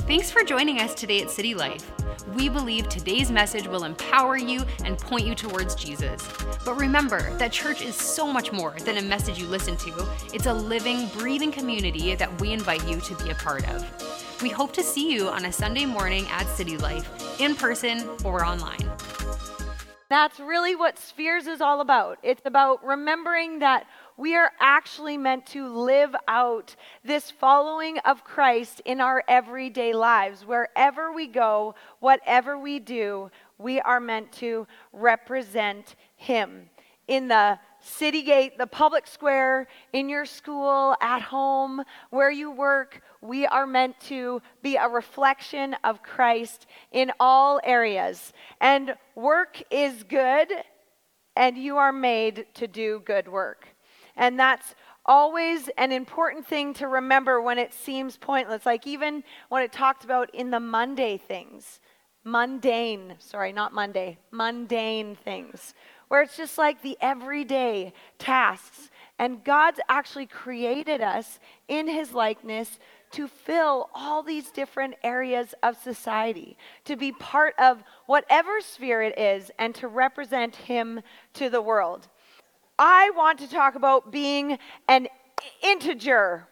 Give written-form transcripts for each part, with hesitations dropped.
Thanks for joining us today at City Life. We believe today's message will empower you and point you towards Jesus. But remember that church is so much more than a message you listen to. It's a living, breathing community that we invite you to be a part of. We hope to see you on a Sunday morning at City Life, in person or online. That's really what Spheres is all about. It's about remembering that we are actually meant to live out this following of Christ in our everyday lives. Wherever we go, whatever we do, we are meant to represent Him. In the city gate, the public square, in your school, at home, where you work, we are meant to be a reflection of Christ in all areas. And work is good, and you are made to do good work. And that's always an important thing to remember when it seems pointless. Like even when it talked about in the mundane things, mundane things, where it's just like the everyday tasks. And God's actually created us in His likeness to fill all these different areas of society, to be part of whatever sphere it is, and to represent Him to the world. I want to talk about being an integer.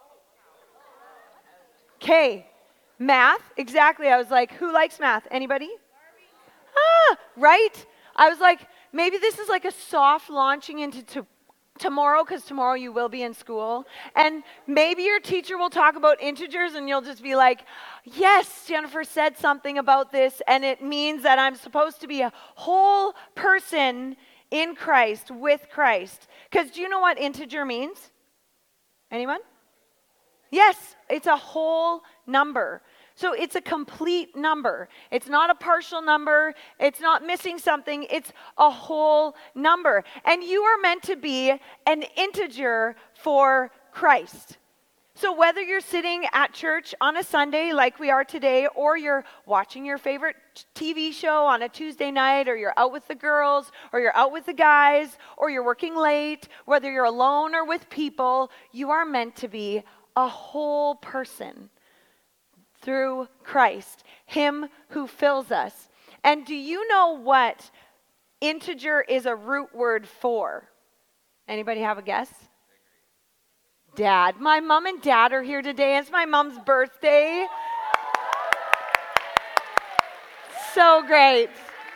Okay, math, exactly. I was like, who likes math? Anybody? Right? I was like, maybe this is like a soft launching into tomorrow, because tomorrow you will be in school. And maybe your teacher will talk about integers and you'll just be like, yes, Jennifer said something about this, and it means that I'm supposed to be a whole person in Christ, with Christ. Because do you know what integer means? Anyone? Yes, it's a whole number. So it's a complete number. It's not a partial number. It's not missing something. It's a whole number. And you are meant to be an integer for Christ. So whether you're sitting at church on a Sunday like we are today, or you're watching your favorite TV show on a Tuesday night, or you're out with the girls, or you're out with the guys, or you're working late, whether you're alone or with people, you are meant to be a whole person through Christ, Him who fills us. And do you know what integer is a root word for? Anybody have a guess? Dad. My mom and dad are here today. It's my mom's birthday. So great.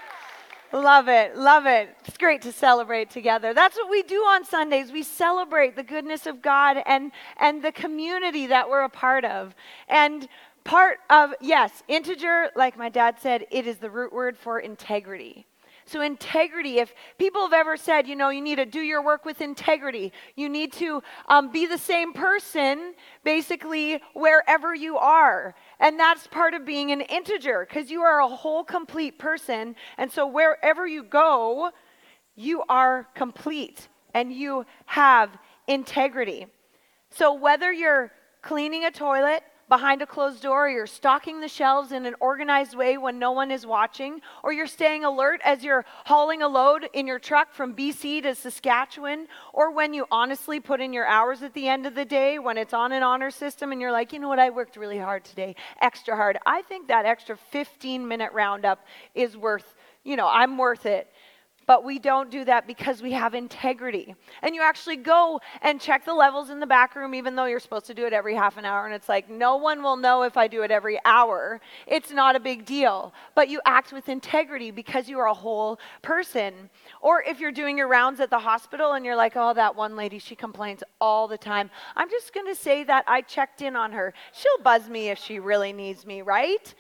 Love it. Love it. It's great to celebrate together. That's what we do on Sundays. We celebrate the goodness of God and the community that we're a part of. And part of, yes, integer, like my dad said, it is the root word for integrity. So integrity, if people have ever said, you need to do your work with integrity, you need to be the same person, basically, wherever you are. And that's part of being an integer, because you are a whole, complete person. And so wherever you go, you are complete, and you have integrity. So whether you're cleaning a toilet behind a closed door, or you're stocking the shelves in an organized way when no one is watching, or you're staying alert as you're hauling a load in your truck from BC to Saskatchewan, or when you honestly put in your hours at the end of the day when it's on an honor system and you're like, you know what, I worked really hard today, extra hard. I think that extra 15-minute roundup is worth, I'm worth it. But we don't do that because we have integrity. And you actually go and check the levels in the back room, even though you're supposed to do it every half an hour. And it's like, no one will know if I do it every hour. It's not a big deal. But you act with integrity because you are a whole person. Or if you're doing your rounds at the hospital and you're like, oh, that one lady, she complains all the time. I'm just going to say that I checked in on her. She'll buzz me if she really needs me, right?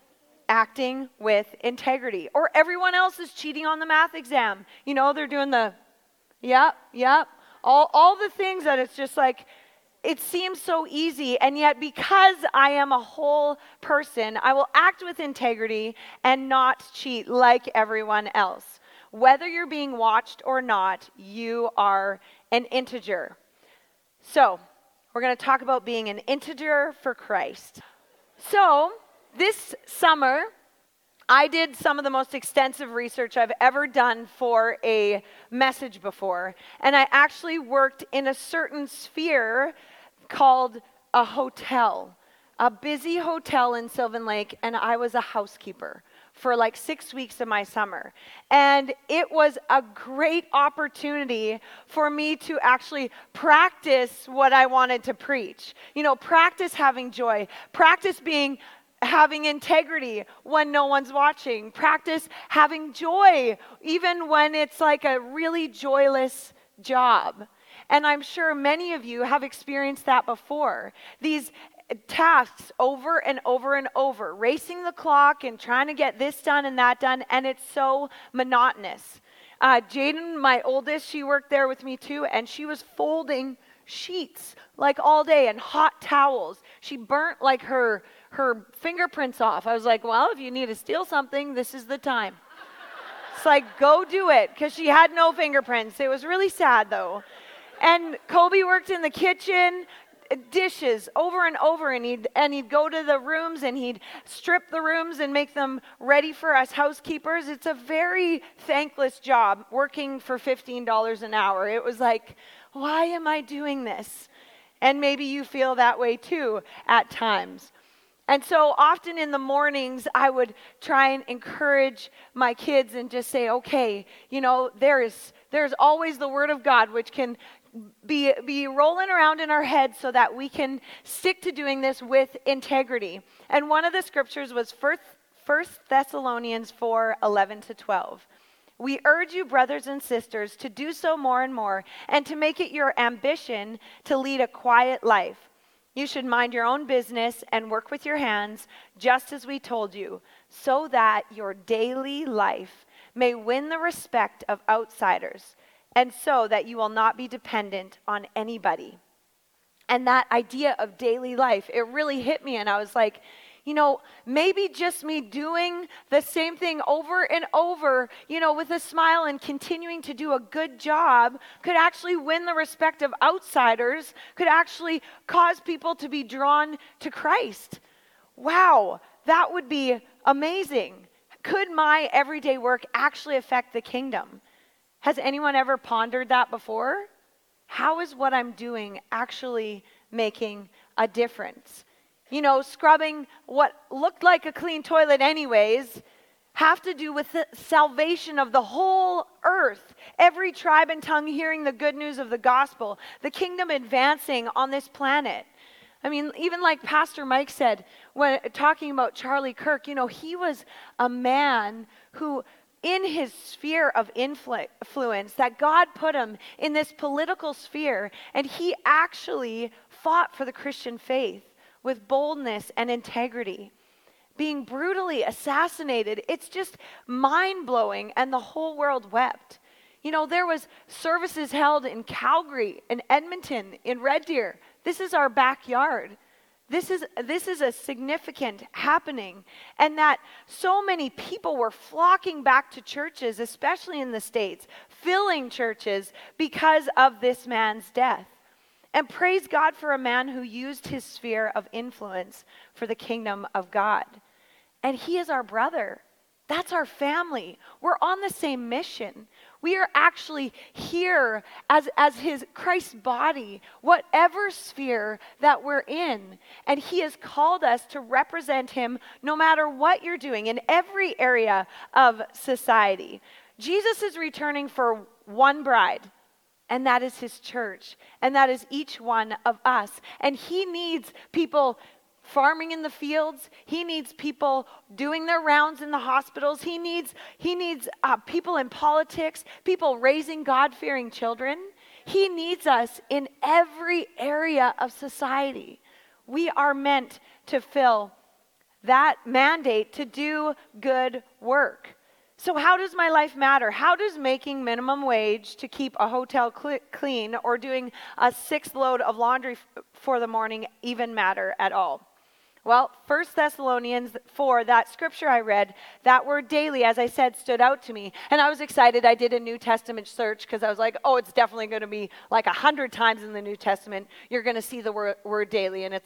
Acting with integrity. Or everyone else is cheating on the math exam. They're doing the, yep, all the things that it's just like, it seems so easy. And yet because I am a whole person, I will act with integrity and not cheat like everyone else. Whether you're being watched or not, you are an integer. So we're going to talk about being an integer for Christ. So this summer, I did some of the most extensive research I've ever done for a message before. And I actually worked in a certain sphere called a hotel. a busy hotel in Sylvan Lake, and I was a housekeeper for like 6 weeks of my summer. And it was a great opportunity for me to actually practice what I wanted to preach. Practice having joy, practice having integrity when no one's watching, practice having joy even when it's like a really joyless job. And I'm sure many of you have experienced that before. These tasks over and over and over, racing the clock and trying to get this done and that done, and it's so monotonous. Jaden, my oldest, she worked there with me too, and she was folding sheets like all day and hot towels. She burnt like her fingerprints off. I was like, well, if you need to steal something, this is the time. It's like, go do it, because she had no fingerprints. It was really sad though. And Kobe worked in the kitchen, dishes over and over, and he'd go to the rooms and he'd strip the rooms and make them ready for us housekeepers. It's a very thankless job, working for $15 an hour. It was like, why am I doing this? And maybe you feel that way too at times. And so often in the mornings, I would try and encourage my kids and just say, okay, there's always the Word of God, which can be rolling around in our heads so that we can stick to doing this with integrity. And one of the scriptures was 1 Thessalonians 4:11-12. We urge you, brothers and sisters, to do so more and more, and to make it your ambition to lead a quiet life. You should mind your own business and work with your hands, just as we told you, so that your daily life may win the respect of outsiders, and so that you will not be dependent on anybody. And that idea of daily life, it really hit me, and I was like, maybe just me doing the same thing over and over, with a smile and continuing to do a good job could actually win the respect of outsiders, could actually cause people to be drawn to Christ. Wow, that would be amazing. Could my everyday work actually affect the kingdom? Has anyone ever pondered that before? How is what I'm doing actually making a difference? Scrubbing what looked like a clean toilet anyways have to do with the salvation of the whole earth. Every tribe and tongue hearing the good news of the gospel, the kingdom advancing on this planet. I mean, even like Pastor Mike said, when talking about Charlie Kirk, he was a man who, in his sphere of influence, that God put him in this political sphere, and he actually fought for the Christian faith with boldness and integrity, being brutally assassinated. It's just mind-blowing, and the whole world wept. There was services held in Calgary, in Edmonton, in Red Deer. This is our backyard. This is a significant happening, and that so many people were flocking back to churches, especially in the States, filling churches because of this man's death. And praise God for a man who used his sphere of influence for the kingdom of God. And he is our brother. That's our family. We're on the same mission. We are actually here as his Christ's body, whatever sphere that we're in. And he has called us to represent him no matter what you're doing in every area of society. Jesus is returning for one bride, and that is his church, and that is each one of us. And he needs people farming in the fields. He needs people doing their rounds in the hospitals. He needs people in politics, people raising God-fearing children. He needs us in every area of society. We are meant to fill that mandate to do good work. So how does my life matter? How does making minimum wage to keep a hotel clean or doing a 6th load of laundry for the morning even matter at all? Well, 1 Thessalonians 4, that scripture I read, that word daily, as I said, stood out to me. And I was excited. I did a New Testament search because I was like, oh, it's definitely going to be like 100 times in the New Testament. You're going to see the word daily. And it's like,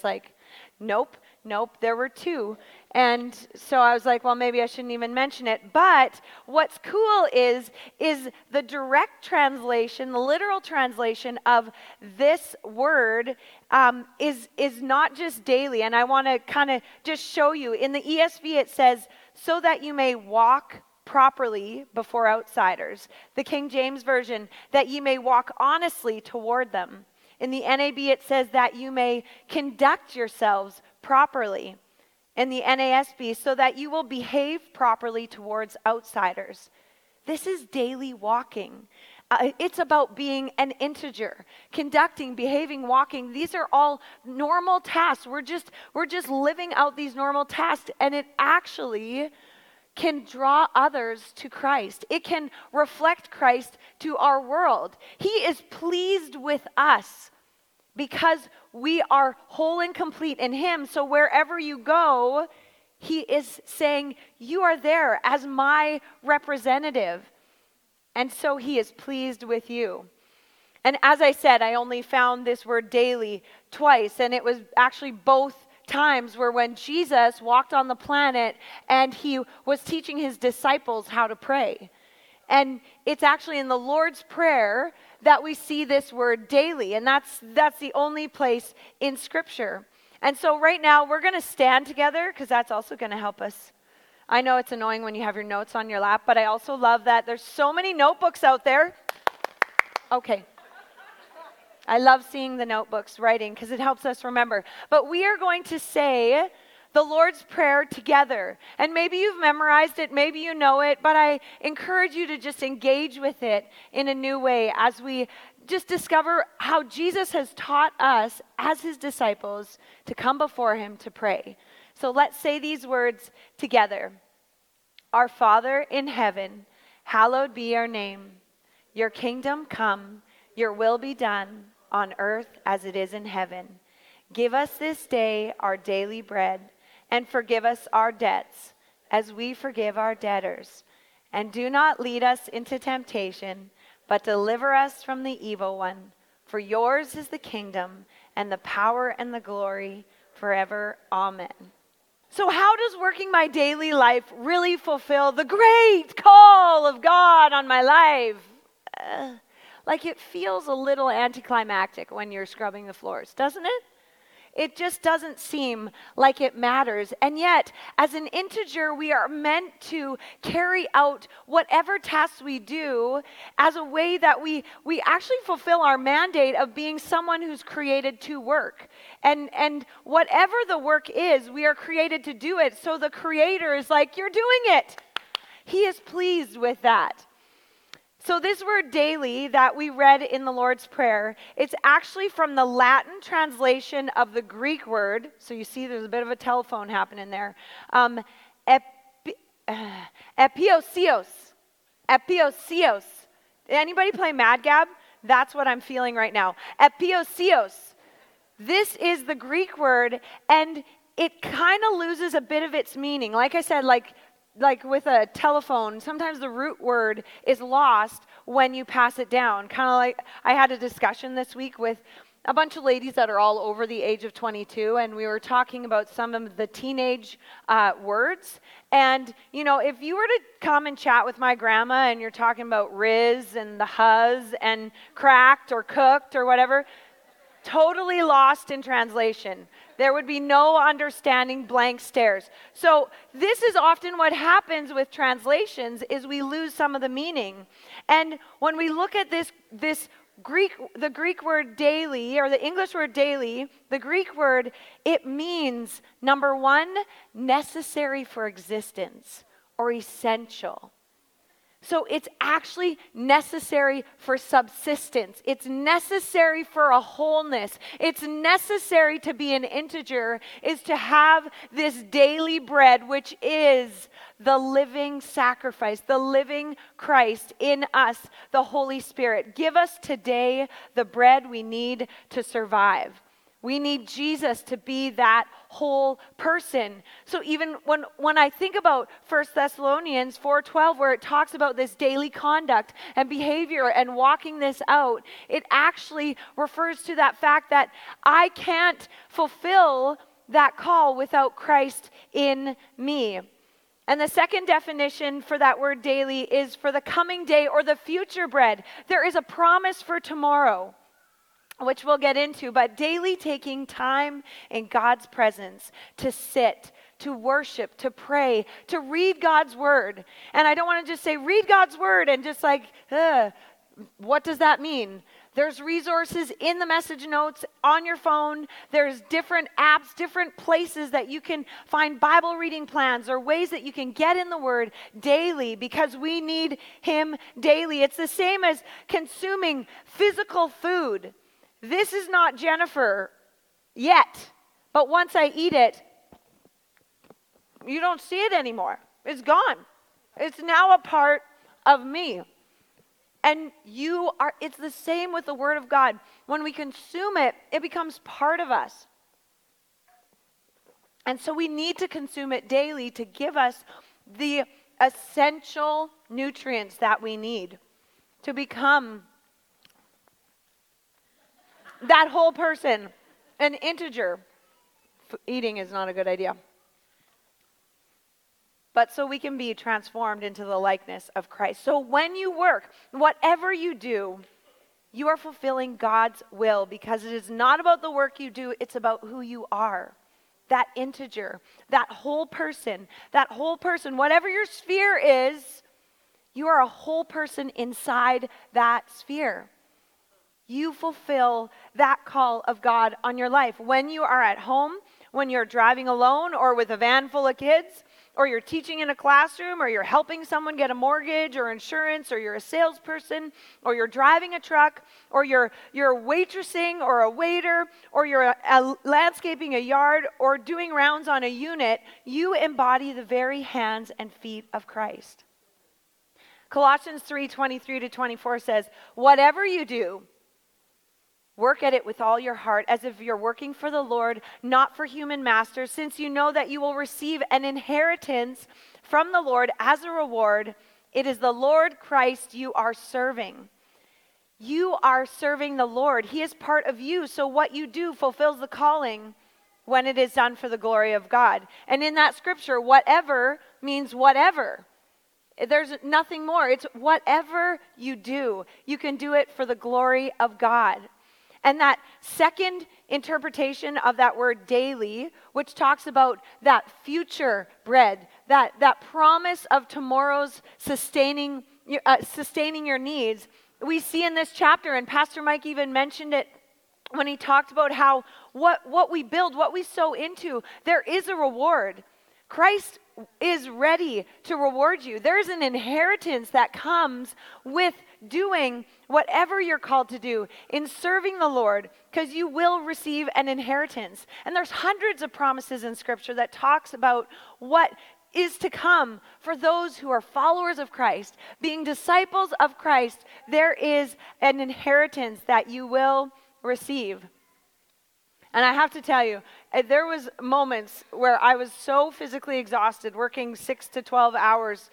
Nope, there were two. And so I was like, well, maybe I shouldn't even mention it. But what's cool is the direct translation, the literal translation of this word is not just daily. And I want to kind of just show you. In the ESV, it says, so that you may walk properly before outsiders. The King James Version, that you may walk honestly toward them. In the NAB, it says that you may conduct yourselves properly. In the NASB, so that you will behave properly towards outsiders. This is daily walking. It's about being an integer, conducting, behaving, walking. These are all normal tasks. We're just living out these normal tasks, and it actually can draw others to Christ. It can reflect Christ to our world. He is pleased with us because we are whole and complete in Him. So wherever you go, He is saying, you are there as my representative. And so He is pleased with you. And as I said, I only found this word daily twice, and it was actually both times were when Jesus walked on the planet and He was teaching His disciples how to pray. And it's actually in the Lord's Prayer that we see this word daily, and that's the only place in Scripture. And so right now we're going to stand together because that's also going to help us. I know it's annoying when you have your notes on your lap, but I also love that there's so many notebooks out there. Okay. I love seeing the notebooks writing because it helps us remember. But we are going to say the Lord's Prayer together. And maybe you've memorized it, maybe you know it, but I encourage you to just engage with it in a new way as we just discover how Jesus has taught us as His disciples to come before Him to pray. So let's say these words together. Our Father in heaven, hallowed be your name. Your kingdom come, your will be done on earth as it is in heaven. Give us this day our daily bread, and forgive us our debts as we forgive our debtors. And do not lead us into temptation, but deliver us from the evil one. For yours is the kingdom and the power and the glory forever. Amen. So how does working my daily life really fulfill the great call of God on my life? Like it feels a little anticlimactic when you're scrubbing the floors, doesn't it? It just doesn't seem like it matters. And yet, as an integer, we are meant to carry out whatever tasks we do as a way that we actually fulfill our mandate of being someone who's created to work. And whatever the work is, we are created to do it. So the Creator is like, you're doing it. He is pleased with that. So this word daily that we read in the Lord's Prayer, it's actually from the Latin translation of the Greek word. So you see there's a bit of a telephone happening there. Epiousios. Epiousios. Anybody play Mad Gab? That's what I'm feeling right now. Epiousios. This is the Greek word, and it kind of loses a bit of its meaning. Like I said, like with a telephone, sometimes the root word is lost when you pass it down. Kind of like I had a discussion this week with a bunch of ladies that are all over the age of 22, and we were talking about some of the teenage words. And, you know, if you were to come and chat with my grandma and you're talking about Riz and the huzz and cracked or cooked or whatever, totally lost in translation. There would be no understanding, blank stares. So this is often what happens with translations is we lose some of the meaning. And when we look at the Greek word daily, or the English word daily, the Greek word, it means, number one, necessary for existence or essential. So it's actually necessary for subsistence. It's necessary for a wholeness. It's necessary to be an integer, is to have this daily bread, which is the living sacrifice, the living Christ in us, the Holy Spirit. Give us today the bread we need to survive. We need Jesus to be that whole person. So even when I think about 1 Thessalonians 4:12, where it talks about this daily conduct and behavior and walking this out, it actually refers to that fact that I can't fulfill that call without Christ in me. And the second definition for that word daily is for the coming day or the future bread. There is a promise for tomorrow, which we'll get into, but daily taking time in God's presence to sit, to worship, to pray, to read God's word. And I don't want to just say, read God's word and just like, what does that mean? There's resources in the message notes on your phone. There's different apps, different places that you can find Bible reading plans or ways that you can get in the Word daily because we need Him daily. It's the same as consuming physical food. This is not Jennifer yet, but once I eat it, you don't see it anymore. It's gone. It's now a part of me. And it's the same with the Word of God. When we consume it, it becomes part of us. And so we need to consume it daily to give us the essential nutrients that we need to become that whole person, an integer. Eating is not a good idea. But so we can be transformed into the likeness of Christ. So when you work, whatever you do, you are fulfilling God's will because it is not about the work you do, it's about who you are. That integer, that whole person, whatever your sphere is, you are a whole person inside that sphere. You fulfill that call of God on your life. When you are at home, when you're driving alone or with a van full of kids, or you're teaching in a classroom, or you're helping someone get a mortgage or insurance, or you're a salesperson, or you're driving a truck, or you're waitressing or a waiter, or you're landscaping a yard, or doing rounds on a unit, you embody the very hands and feet of Christ. Colossians 3:23-24 says, whatever you do, work at it with all your heart, as if you're working for the Lord, not for human masters, since you know that you will receive an inheritance from the Lord as a reward. It is the Lord Christ you are serving. You are serving the Lord. He is part of you, so what you do fulfills the calling when it is done for the glory of God. And in that scripture, whatever means whatever. There's nothing more. It's whatever you do, you can do it for the glory of God. And that second interpretation of that word daily, which talks about that future bread, that promise of tomorrow's sustaining your needs, we see in this chapter, and Pastor Mike even mentioned it when he talked about how what we build, what we sow into, there is a reward. Christ is ready to reward you. There's an inheritance that comes with doing whatever you're called to do in serving the Lord, because you will receive an inheritance. And there's hundreds of promises in Scripture that talks about what is to come for those who are followers of Christ, being disciples of Christ. There is an inheritance that you will receive. And I have to tell you, there was moments where I was so physically exhausted, working 6 to 12 hours,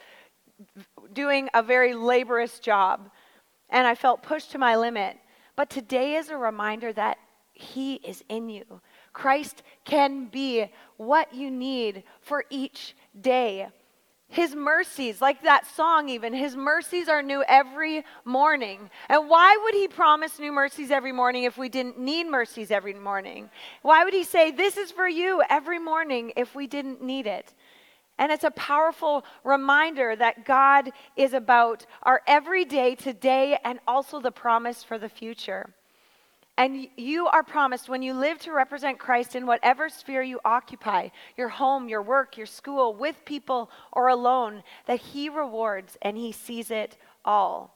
doing a very laborious job, and I felt pushed to my limit. But today is a reminder that He is in you. Christ can be what you need for each day. His mercies, like that song even, His mercies are new every morning. And why would He promise new mercies every morning if we didn't need mercies every morning? Why would He say, this is for you every morning if we didn't need it? And it's a powerful reminder that God is about our everyday today and also the promise for the future. And you are promised, when you live to represent Christ in whatever sphere you occupy, your home, your work, your school, with people or alone, that He rewards and He sees it all.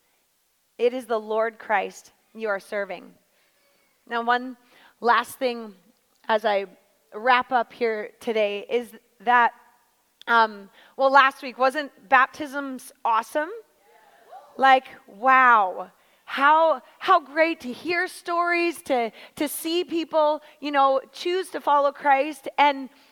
It is the Lord Christ you are serving. Now, one last thing as I wrap up here today is that, last week, wasn't baptisms awesome? Like, wow. How great to hear stories, to see people, choose to follow Christ. And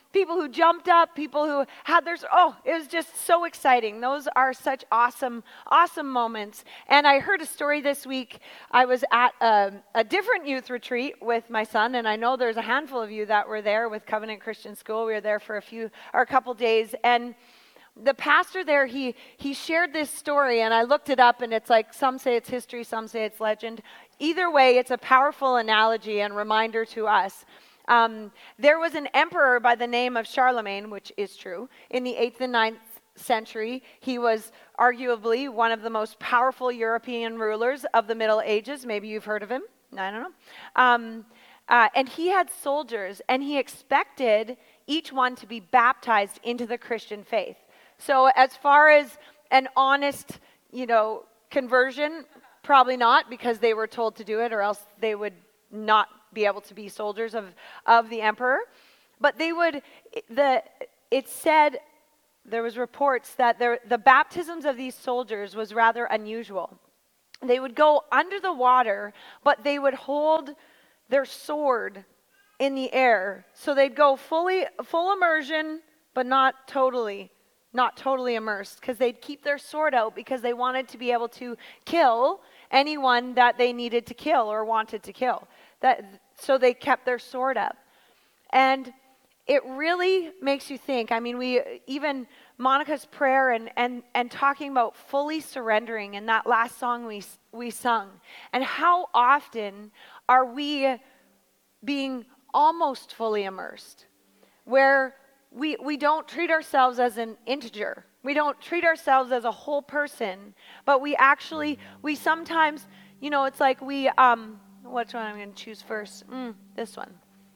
people who jumped up, people who had their, it was just so exciting. Those are such awesome, awesome moments. And I heard a story this week. I was at a different youth retreat with my son, and I know there's a handful of you that were there with Covenant Christian School. We were there for a couple days, and the pastor there, he shared this story, and I looked it up, and it's like, some say it's history, some say it's legend. Either way, it's a powerful analogy and reminder to us. There was an emperor by the name of Charlemagne, which is true, in the 8th and 9th century. He was arguably one of the most powerful European rulers of the Middle Ages. Maybe you've heard of him. I don't know. And he had soldiers, and he expected each one to be baptized into the Christian faith. So as far as an honest, conversion, probably not, because they were told to do it, or else they would not be able to be soldiers of the emperor. But it said, there was reports that the baptisms of these soldiers was rather unusual. They would go under the water, but they would hold their sword in the air. So they'd go full immersion, but not totally immersed, because they'd keep their sword out because they wanted to be able to kill anyone that they needed to kill or wanted to kill. So they kept their sword up. And it really makes you think. I mean, even Monica's prayer and talking about fully surrendering in that last song we sung. And how often are we being almost fully immersed, where we don't treat ourselves as an integer. We don't treat ourselves as a whole person, but we sometimes, it's like which one I'm going to choose first? This one.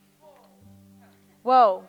Whoa.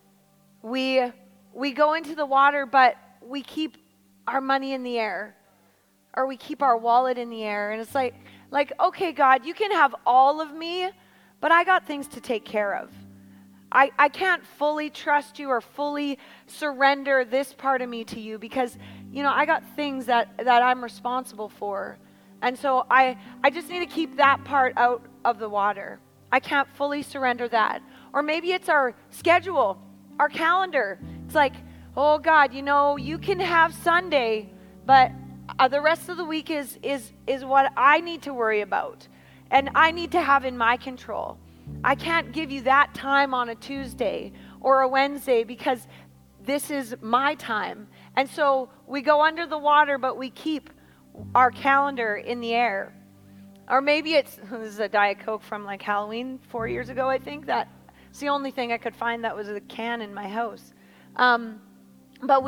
We go into the water, but we keep our money in the air, or we keep our wallet in the air. And it's like, okay, God, you can have all of me, but I got things to take care of. I can't fully trust you or fully surrender this part of me to you because, I got things that I'm responsible for. And so I just need to keep that part out of the water. I can't fully surrender that. Or maybe it's our schedule, our calendar. It's like, oh God, you can have Sunday, but the rest of the week is what I need to worry about and I need to have in my control. I can't give you that time on a Tuesday or a Wednesday because this is my time. And so we go under the water, but we keep our calendar in the air. Or maybe this is a Diet Coke from like Halloween 4 years ago, I think. That's the only thing I could find that was a can in my house. But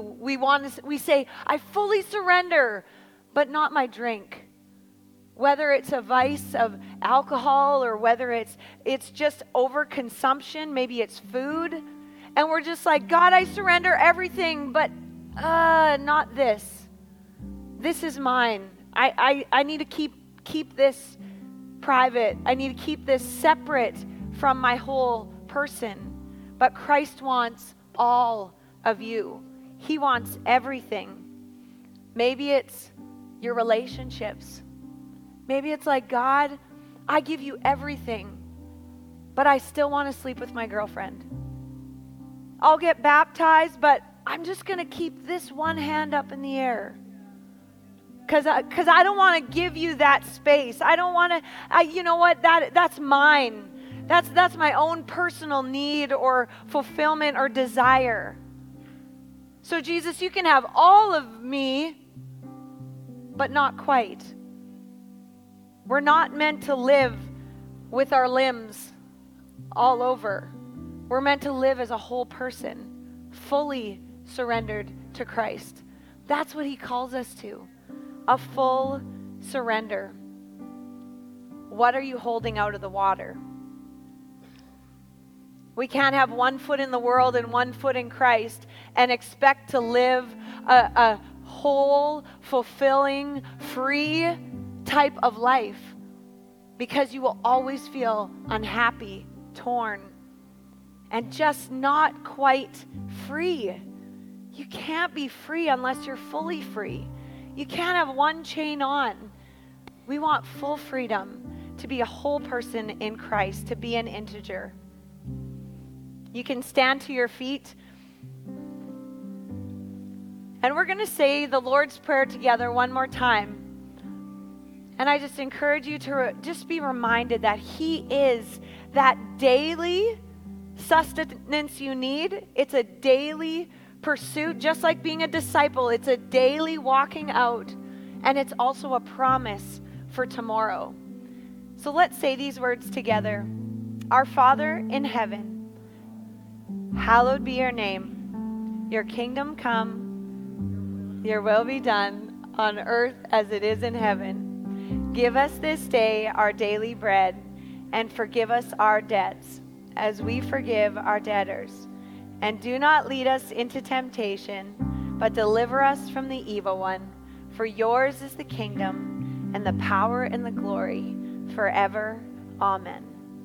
we say, I fully surrender, but not my drink. Whether it's a vice of alcohol or whether it's just overconsumption, maybe it's food. And we're just like, God, I surrender everything, but not this. This is mine. I need to keep this private. I need to keep this separate from my whole person. But Christ wants all of you. He wants everything. Maybe it's your relationships. Maybe it's like, God, I give you everything, but I still want to sleep with my girlfriend. I'll get baptized, but I'm just going to keep this one hand up in the air. Because I don't want to give you that space. I don't want to, you know what, that's mine. That's my own personal need or fulfillment or desire. So Jesus, you can have all of me, but not quite. We're not meant to live with our limbs all over. We're meant to live as a whole person, fully surrendered to Christ. That's what he calls us to, a full surrender. What are you holding out of the water? We can't have one foot in the world and one foot in Christ and expect to live a whole, fulfilling, free type of life, because you will always feel unhappy, torn, and just not quite free. You can't be free unless you're fully free. You can't have one chain on. We want full freedom to be a whole person in Christ, to be an integer. You can stand to your feet. And we're going to say the Lord's Prayer together one more time. And I just encourage you to just be reminded that He is that daily sustenance you need. It's a daily pursuit, just like being a disciple. It's a daily walking out, and it's also a promise for tomorrow. So let's say these words together. Our Father in heaven, hallowed be your name. Your kingdom come, your will be done on earth as it is in heaven. Give us this day our daily bread, and forgive us our debts as we forgive our debtors. And do not lead us into temptation, but deliver us from the evil one. For yours is the kingdom, and the power, and the glory, forever. Amen.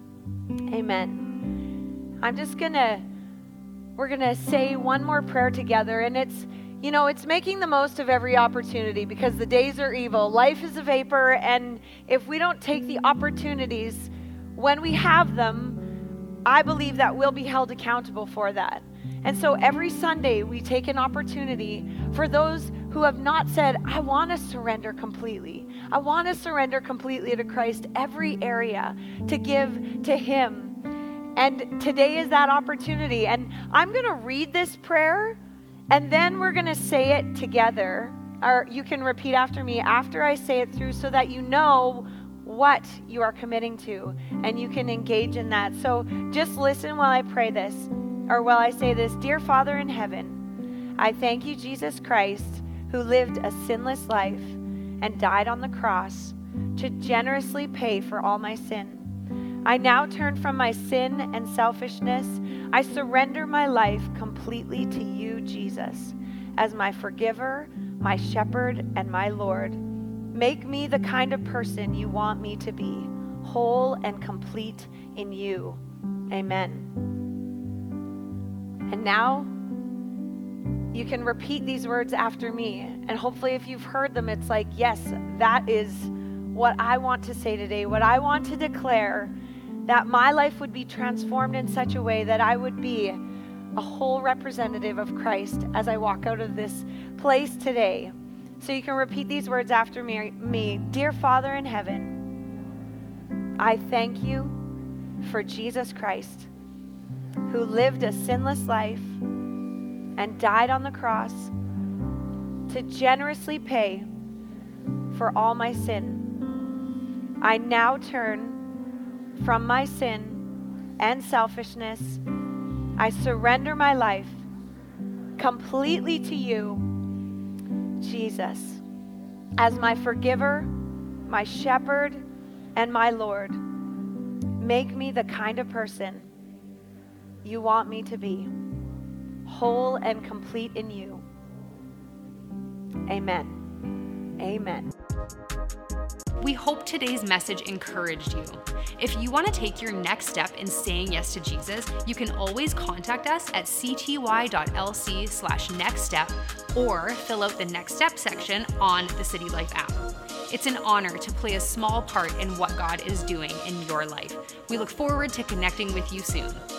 Amen. We're gonna say one more prayer together, and it's making the most of every opportunity, because the days are evil. Life is a vapor, and if we don't take the opportunities when we have them, I believe that we'll be held accountable for that. And so every Sunday we take an opportunity for those who have not said, I want to surrender completely. I want to surrender completely to Christ, every area, to give to Him. And today is that opportunity. And I'm going to read this prayer, and then we're going to say it together. Or you can repeat after me after I say it through, so that you know what you are committing to, and you can engage in that. So just listen while I pray this, or while I say this. Dear Father in heaven, I thank you, Jesus Christ, who lived a sinless life and died on the cross to generously pay for all my sin. I now turn from my sin and selfishness. I surrender my life completely to you, Jesus, as my forgiver, my shepherd, and my Lord. Make me the kind of person you want me to be, whole and complete in you. Amen. And now you can repeat these words after me. And hopefully if you've heard them, it's like, yes, that is what I want to say today, what I want to declare, that my life would be transformed in such a way that I would be a whole representative of Christ as I walk out of this place today. So you can repeat these words after me. Dear Father in heaven, I thank you for Jesus Christ, who lived a sinless life and died on the cross to generously pay for all my sin. I now turn from my sin and selfishness. I surrender my life completely to you, Jesus, as my forgiver, my shepherd, and my Lord. Make me the kind of person you want me to be, whole and complete in you. Amen. Amen. We hope today's message encouraged you. If you want to take your next step in saying yes to Jesus, you can always contact us at cty.lc/nextstep or fill out the next step section on the City Life app. It's an honor to play a small part in what God is doing in your life. We look forward to connecting with you soon.